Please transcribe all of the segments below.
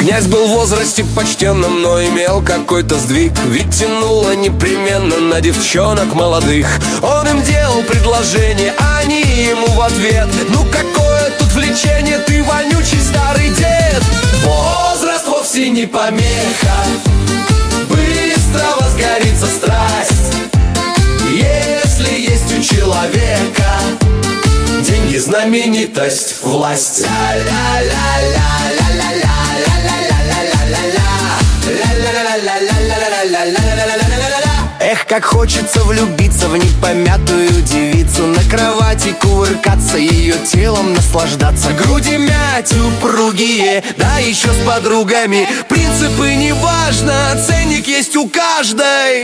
Князь был в возрасте почтенном, но имел какой-то сдвиг. Ведь тянуло непременно на девчонок молодых. Он им делал предложение, а они ему в ответ: ну какое тут влечение, ты вонючий старый дед. Возраст вовсе не помеха, быстро возгорится страсть, если есть у человека деньги, знаменитость, власть. Эх, как хочется влюбиться в непомятую девицу, на кровати кувыркаться, ее телом наслаждаться. Груди мять упругие, да еще с подругами. Принципы не важно, ценник есть у каждой.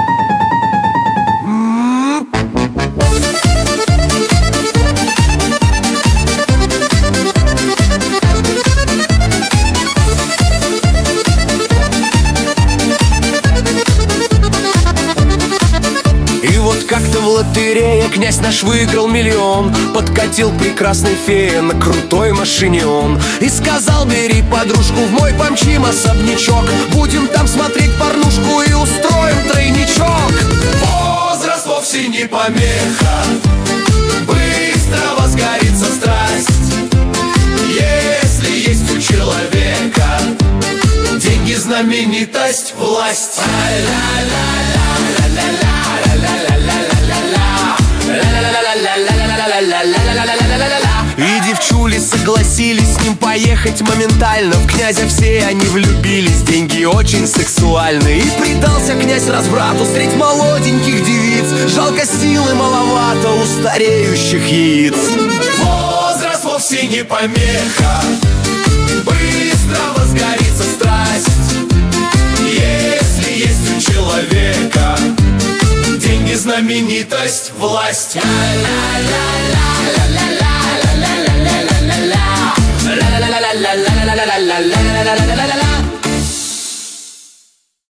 Как-то в лотерее князь наш выиграл миллион. Подкатил прекрасной фея на крутой машине он и сказал: бери подружку, в мой помчим особнячок. Будем там смотреть порнушку и устроим тройничок. Возраст вовсе не помеха, быстро возгорится страсть, если есть у человека деньги, знаменитость, власть. И девчули согласились с ним поехать моментально. В князя все они влюбились, деньги очень сексуальны. И предался князь разврату средь молоденьких девиц. Жалко, силы маловато у стареющих яиц. Возраст вовсе не помеха, быстро возгорится страсть, если есть у человека деньги, знаменитость, власть.